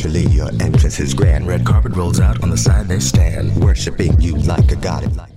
Naturally, your entrance is grand. Red carpet rolls out, on the side they stand, worshiping you like a god.